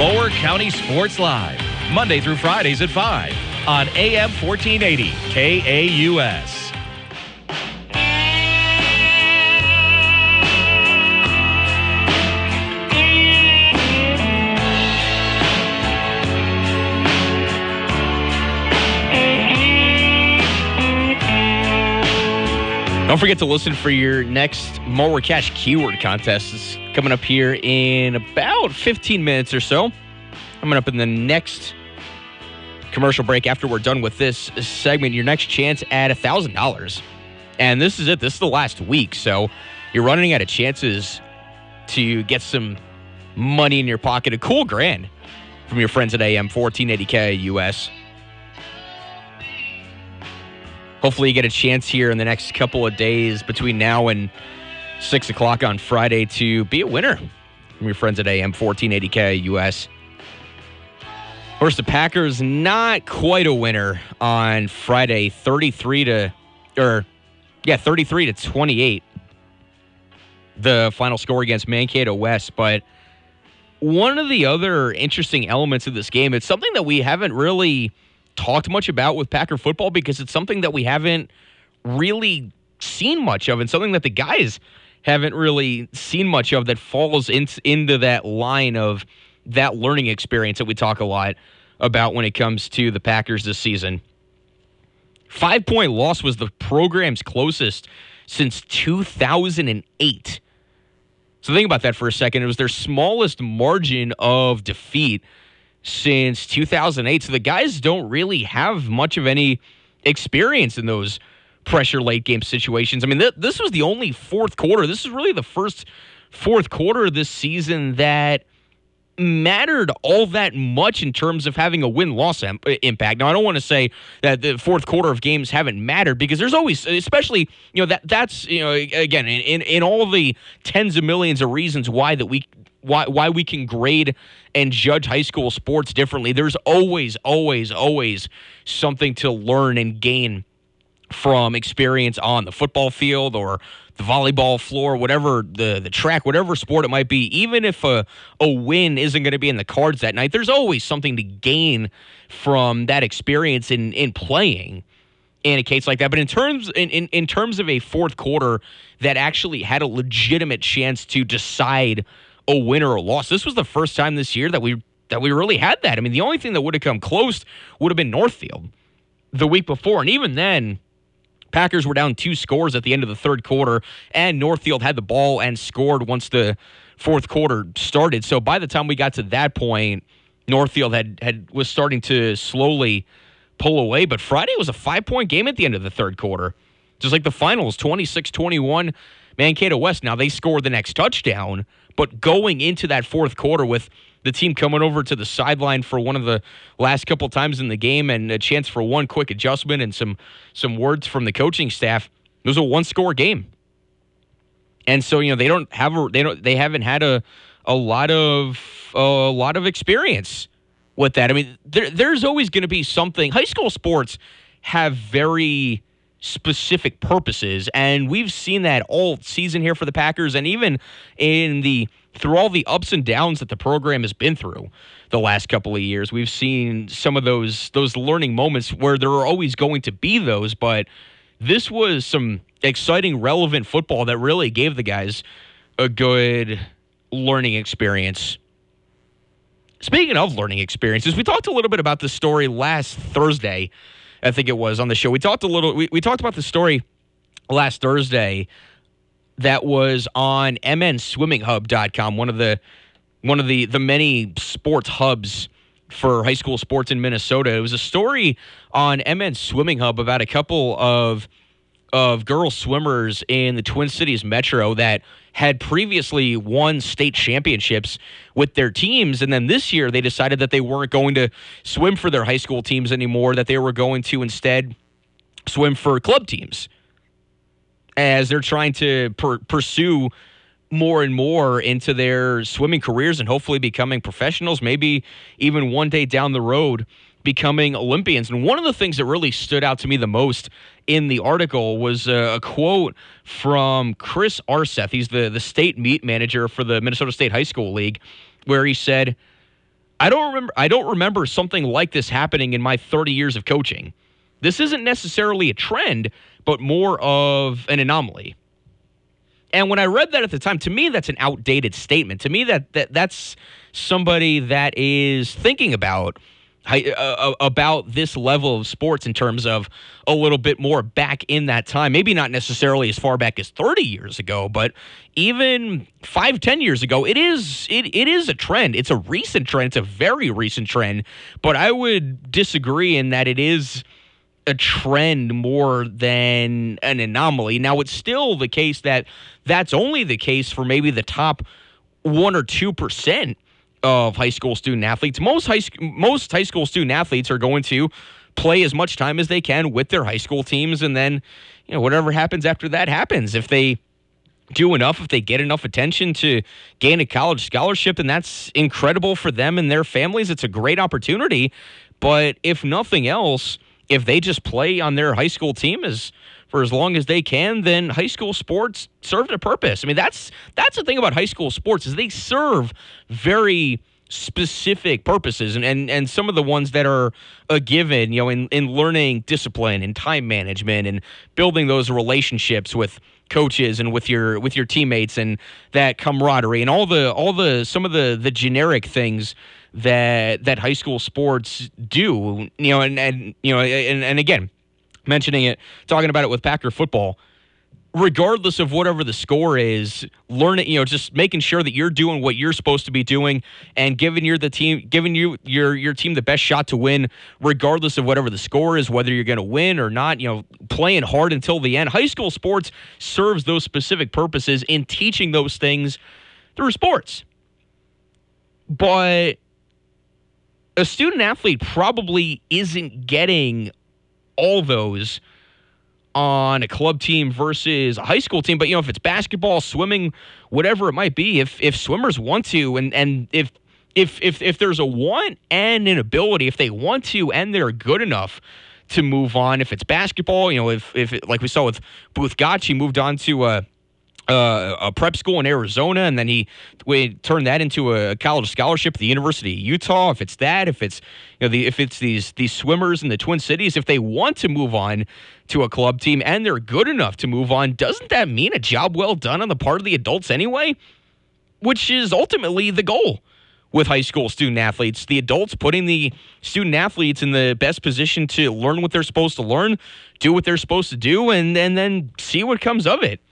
Mower County Sports Live, Monday through Fridays at 5 on AM 1480 KAUS. Don't forget to listen for your next Mower Cash keyword contest. It's coming up here in about 15 minutes or so. Coming up in the next commercial break after we're done with this segment. Your next chance at $1,000. And this is it. This is the last week. So you're running out of chances to get some money in your pocket. A cool grand from your friends at AM 1480 KAUS. Hopefully you get a chance here in the next couple of days between now and 6 o'clock on Friday to be a winner from your friends at AM 1480 KAUS. Of course, the Packers not quite a winner on Friday, 33 to 28. The final score against Mankato West. But one of the other interesting elements of this game, it's something that we haven't really talked much about with Packer football because it's something that we haven't really seen much of and something that the guys haven't really seen much of that falls into that line of that learning experience that we talk a lot about when it comes to the Packers this season. 5-point loss was the program's closest since 2008. So think about that for a second. It was their smallest margin of defeat since 2008. So the guys don't really have much of any experience in those pressure late game situations. I mean, this was the only fourth quarter. This is really the first fourth quarter of this season that mattered all that much in terms of having a win-loss impact. Now, I don't want to say that the fourth quarter of games haven't mattered because there's always, especially, that's again, in all the tens of millions of reasons why we can grade and judge high school sports differently. There's always something to learn and gain from experience on the football field or the volleyball floor, whatever the track, whatever sport it might be. Even if a win isn't going to be in the cards that night, there's always something to gain from that experience in playing in a case like that. But in terms of a fourth quarter that actually had a legitimate chance to decide a win or a loss, this was the first time this year that we really had that. I mean, the only thing that would have come close would have been Northfield the week before, and even then, Packers were down 2 scores at the end of the third quarter, and Northfield had the ball and scored once the fourth quarter started. So by the time we got to that point, Northfield was starting to slowly pull away. But Friday was a 5-point game at the end of the third quarter, just like the finals, 26-21, Mankato West. Now, they scored the next touchdown, but going into that fourth quarter with the team coming over to the sideline for one of the last couple times in the game and a chance for one quick adjustment and some words from the coaching staff, it was a 1-score game. And so, they haven't had a lot of experience with that. I mean, there's always going to be something. High school sports have very specific purposes, and we've seen that all season here for the Packers, and even through all the ups and downs that the program has been through the last couple of years. We've seen some of those learning moments where there are always going to be those, but this was some exciting, relevant football that really gave the guys a good learning experience. Speaking of learning experiences, we talked a little bit about this story last Thursday, I think it was, on the show. We talked about the story last Thursday that was on mnswimminghub.com, one of the many sports hubs for high school sports in Minnesota. It was a story on MN Swimming Hub about a couple of girl swimmers in the Twin Cities Metro that had previously won state championships with their teams, and then this year they decided that they weren't going to swim for their high school teams anymore, that they were going to instead swim for club teams, as they're trying to pursue more and more into their swimming careers and hopefully becoming professionals, maybe even one day down the road becoming Olympians. And one of the things that really stood out to me the most in the article was a quote from Chris Arseth. He's the state meet manager for the Minnesota State High School League, where he said, I don't remember something like this happening in my 30 years of coaching. This isn't necessarily a trend, but more of an anomaly. And when I read that at the time, to me, that's an outdated statement. To me, that's somebody that is thinking about this level of sports in terms of a little bit more back in that time. Maybe not necessarily as far back as 30 years ago, but even 5-10 years ago, it is a trend. It's a recent trend. It's a very recent trend. But I would disagree in that it is a trend more than an anomaly. Now, it's still the case that that's only the case for maybe the top 1 or 2% of high school student athletes. Most high school student athletes are going to play as much time as they can with their high school teams, and then whatever happens after that happens. If they do enough, if they get enough attention to gain a college scholarship, then that's incredible for them and their families. It's a great opportunity. But if nothing else, if they just play on their high school team for as long as they can, then high school sports served a purpose. I mean, that's the thing about high school sports is they serve very specific purposes, and some of the ones that are a given, in learning discipline and time management and building those relationships with coaches and with your teammates and that camaraderie and all the some of the generic things that high school sports do, and again, talking about it with Packer football, regardless of whatever the score is, learning, just making sure that you're doing what you're supposed to be doing and giving your team the best shot to win, regardless of whatever the score is, whether you're going to win or not, playing hard until the end. High school sports serves those specific purposes in teaching those things through sports. But a student athlete probably isn't getting all those on a club team versus a high school team. But, if it's basketball, swimming, whatever it might be, if swimmers want to, and if there's a want and an ability, if they want to and they're good enough to move on, if it's basketball, if like we saw with Booth Gotch, he moved on to a prep school in Arizona, and then we turned that into a college scholarship at the University of Utah. If it's these swimmers in the Twin Cities, if they want to move on to a club team and they're good enough to move on, doesn't that mean a job well done on the part of the adults anyway? Which is ultimately the goal with high school student athletes. The adults putting the student athletes in the best position to learn what they're supposed to learn, do what they're supposed to do, and then see what comes of it.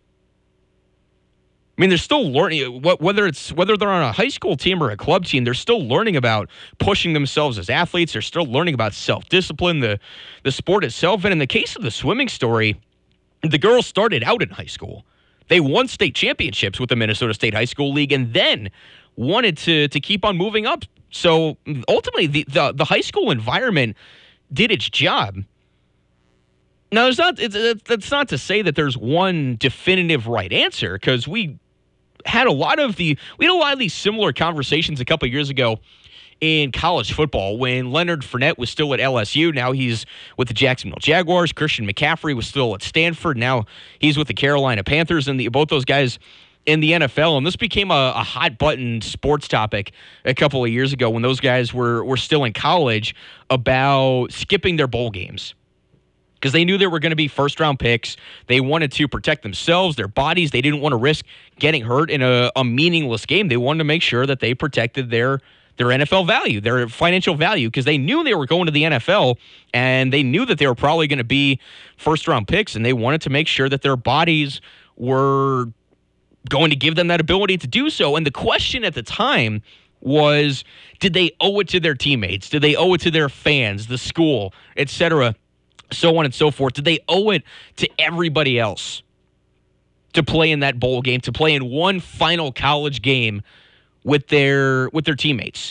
I mean, they're still learning, whether they're on a high school team or a club team, they're still learning about pushing themselves as athletes. They're still learning about self-discipline, the sport itself. And in the case of the swimming story, the girls started out in high school. They won state championships with the Minnesota State High School League and then wanted to keep on moving up. So ultimately, the high school environment did its job. Now, that's not to say that there's one definitive right answer, because we had a lot of these similar conversations a couple of years ago in college football when Leonard Fournette was still at LSU. Now he's with the Jacksonville Jaguars. Christian McCaffrey was still at Stanford. Now he's with the Carolina Panthers, and both those guys in the NFL. And this became a hot button sports topic a couple of years ago when those guys were still in college, about skipping their bowl games, because they knew they were going to be first-round picks. They wanted to protect themselves, their bodies. They didn't want to risk getting hurt in a meaningless game. They wanted to make sure that they protected their NFL value, their financial value, because they knew they were going to the NFL, and they knew that they were probably going to be first-round picks, and they wanted to make sure that their bodies were going to give them that ability to do so. And the question at the time was, did they owe it to their teammates? Did they owe it to their fans, the school, etc., so on and so forth? Did they owe it to everybody else to play in that bowl game, to play in one final college game with their teammates?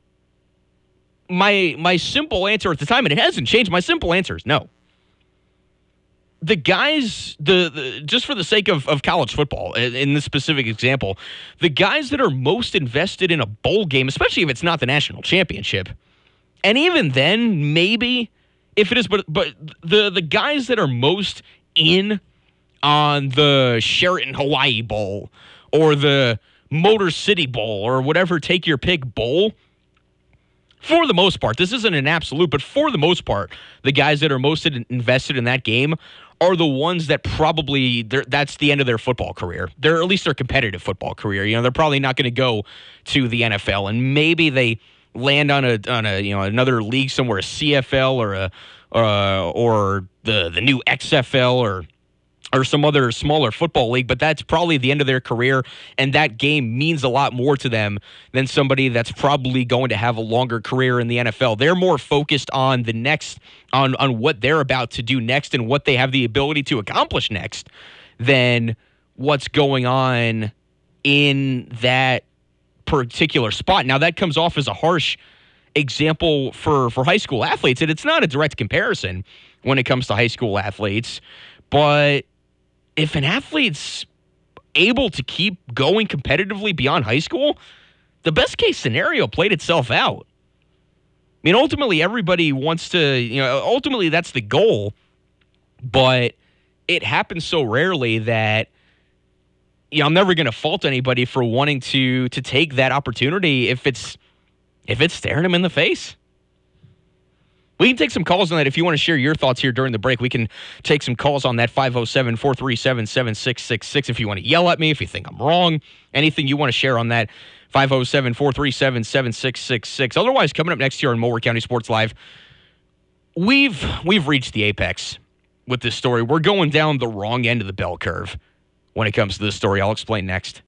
My simple answer at the time, and it hasn't changed, my simple answer is no. The guys, just for the sake of college football, in this specific example, the guys that are most invested in a bowl game, especially if it's not the national championship, and even then, maybe if it is, but the guys that are most in on the Sheraton Hawaii Bowl or the Motor City Bowl or whatever take your pick bowl, For the most part, this isn't an absolute, but for the most part, the guys that are most invested in that game are the ones that probably that's the end of their football career. They're at least their competitive football career. They're probably not going to go to the NFL, and maybe they land on a another league somewhere, a CFL or the new XFL or some other smaller football league, but that's probably the end of their career, and that game means a lot more to them than somebody that's probably going to have a longer career in the NFL. They're more focused on the next, on what they're about to do next and what they have the ability to accomplish next than what's going on in that particular spot. Now, that comes off as a harsh example for high school athletes, and it's not a direct comparison when it comes to high school athletes, but if an athlete's able to keep going competitively beyond high school, the best case scenario played itself out. I mean, ultimately, everybody wants to, ultimately that's the goal, but it happens so rarely that, I'm never going to fault anybody for wanting to take that opportunity if it's staring them in the face. We can take some calls on that if you want to share your thoughts here during the break. We can take some calls on that 507-437-7666 if you want to yell at me, if you think I'm wrong, anything you want to share on that, 507-437-7666. Otherwise, coming up next year on Mower County Sports Live, we've reached the apex with this story. We're going down the wrong end of the bell curve when it comes to this story. I'll explain next.